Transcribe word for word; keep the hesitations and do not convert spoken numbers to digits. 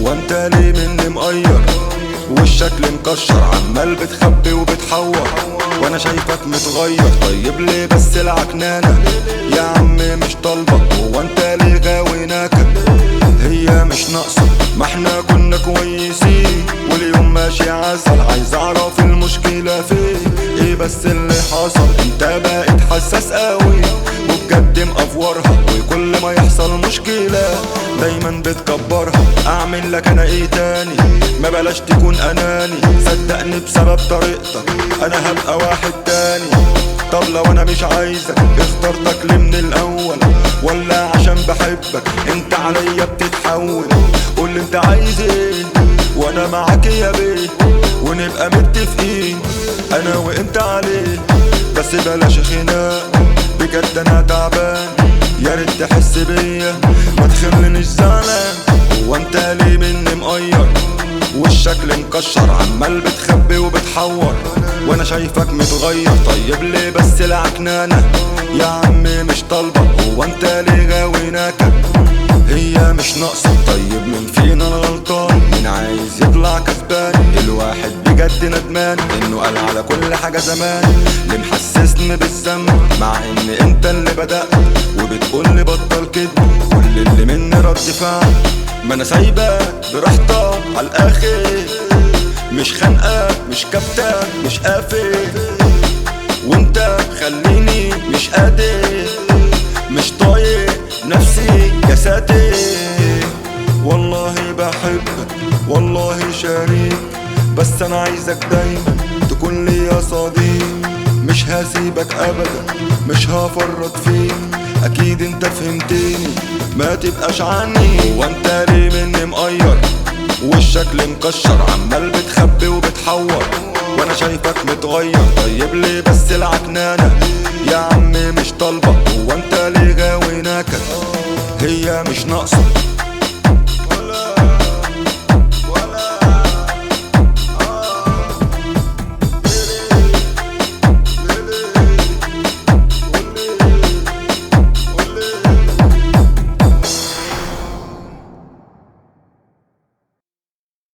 هو انت ليه مني مقير والشكل مكشر عمال بتخبي وبتحور وانا شايفك متغير؟ طيب ليه بس العكنانة يا عم مش طالبك؟ هو انت ليه غاوي ناكد؟ هي مش ناقصة ما احنا كنا كويسين واليوم ماشي عسل. عايز اعرف المشكلة فين ايه بس اللي حصل؟ انت بقيت حساس قوي وبجد مقفورها وكل ما يحصل مشكلة دايما بتكبرها. اعمل لك انا ايه تاني؟ ما بلاش تكون اناني صدقني بسبب طريقتك انا هبقى واحد تاني. طب لو انا مش عايزك اخترتك ليه من الاول؟ ولا عشان بحبك انت عليا بتتحول؟ قولي انت عايز ايه وانا معاك يا بيه ونبقى متفقين انا وانت عليه. بس بلاش خناق بجد انا تعبان يا ريت تحس بيا ما تخلينيش زعلان. هو انت ليه مني مقير والشكل مكشر عمال بتخبي وبتحور وانا شايفك متغير؟ طيب ليه بس العكنانة يا عم مش طالبة؟ هو انت ليه غاوي ناكد؟ هي مش ناقصة. طيب مين فينا الغلطان؟ مين عايز يطلع كسبان؟ الواحد بجد ندمان انه قال على كل حاجة زمان. اللي محسسني بالذنب مع ان انت اللي بدأت وبتقولي بطل كده كل اللي مني رد فعل. ما انا سايبك براحتك على الاخر مش خانقك مش كبتك مش قافل وانت خليني مش قادر مش طايق نفسي يا ساتر. والله بحبك والله شريك بس انا عايزك دايما تكون لي يا صديق. مش هسيبك ابدا مش هفرط فيك اكيد انت فهمتني ما تبقاش عني. هو انت ليه مني مقير والشكل مكشر عمال بتخبي وبتحور وانا شايفك متغير؟ طيب ليه بس العكنانة يا عم مش طالبة؟ هو انت ليه غاوي ناكد؟ هي مش ناقصة